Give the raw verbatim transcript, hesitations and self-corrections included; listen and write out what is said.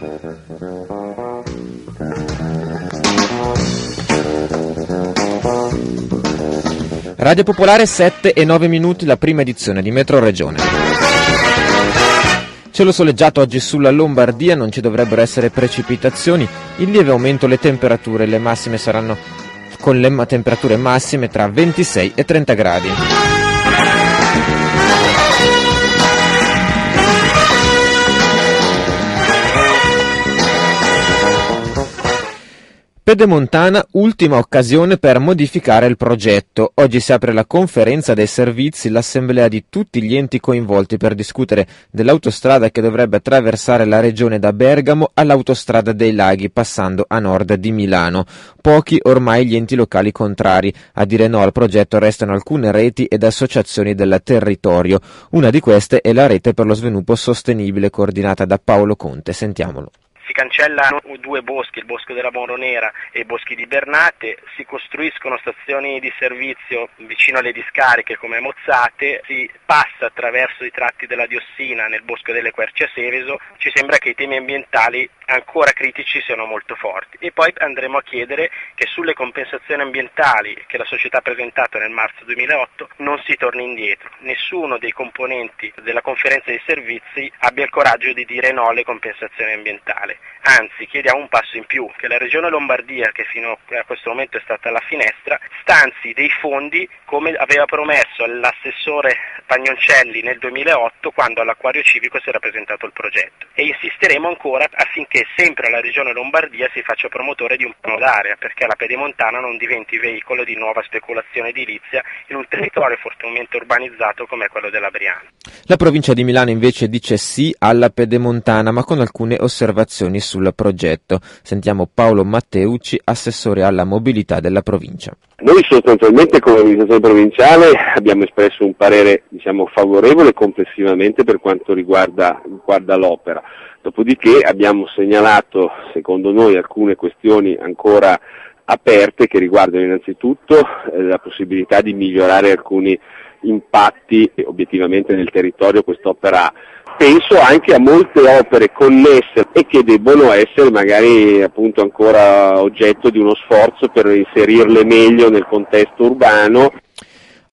Radio Popolare, sette e nove minuti, la prima edizione di Metro Regione. Cielo soleggiato oggi sulla Lombardia, non ci dovrebbero essere precipitazioni, in lieve aumento le temperature, le massime saranno con le temperature massime tra ventisei e trenta gradi. Pedemontana, ultima occasione per modificare il progetto. Oggi si apre la conferenza dei servizi, l'assemblea di tutti gli enti coinvolti per discutere dell'autostrada che dovrebbe attraversare la regione da Bergamo all'autostrada dei Laghi, passando a nord di Milano. Pochi ormai gli enti locali contrari. A dire no al progetto restano alcune reti ed associazioni del territorio. Una di queste è la Rete per lo Sviluppo Sostenibile, coordinata da Paolo Conte. Sentiamolo. Si cancellano due boschi, il bosco della Moronera e i boschi di Bernate, si costruiscono stazioni di servizio vicino alle discariche come Mozzate, si passa attraverso i tratti della Diossina nel bosco delle Querce a Seveso. Ci sembra che i temi ambientali ancora critici siano molto forti, e poi andremo a chiedere che sulle compensazioni ambientali che la società ha presentato nel marzo duemilaotto non si torni indietro. Nessuno dei componenti della conferenza dei servizi abbia il coraggio di dire no alle compensazioni ambientali. Anzi, chiediamo un passo in più, che la Regione Lombardia, che fino a questo momento è stata alla finestra, stanzi dei fondi come aveva promesso l'assessore Pagnoncelli nel duemilaotto, quando all'Acquario Civico si era presentato il progetto. E insisteremo ancora affinché sempre la Regione Lombardia si faccia promotore di un piano d'area, perché la Pedemontana non diventi veicolo di nuova speculazione edilizia in un territorio fortemente urbanizzato come quello della Brianza. La provincia di Milano invece dice sì alla Pedemontana, ma con alcune osservazioni sul progetto. Sentiamo Paolo Matteucci, assessore alla mobilità della provincia. Noi sostanzialmente come amministrazione provinciale abbiamo espresso un parere, diciamo, favorevole complessivamente per quanto riguarda, riguarda l'opera. Dopodiché abbiamo segnalato, secondo noi, alcune questioni ancora aperte che riguardano innanzitutto eh, la possibilità di migliorare alcuni impatti che obiettivamente nel territorio quest'opera ha. Penso anche a molte opere connesse e che debbono essere magari appunto ancora oggetto di uno sforzo per inserirle meglio nel contesto urbano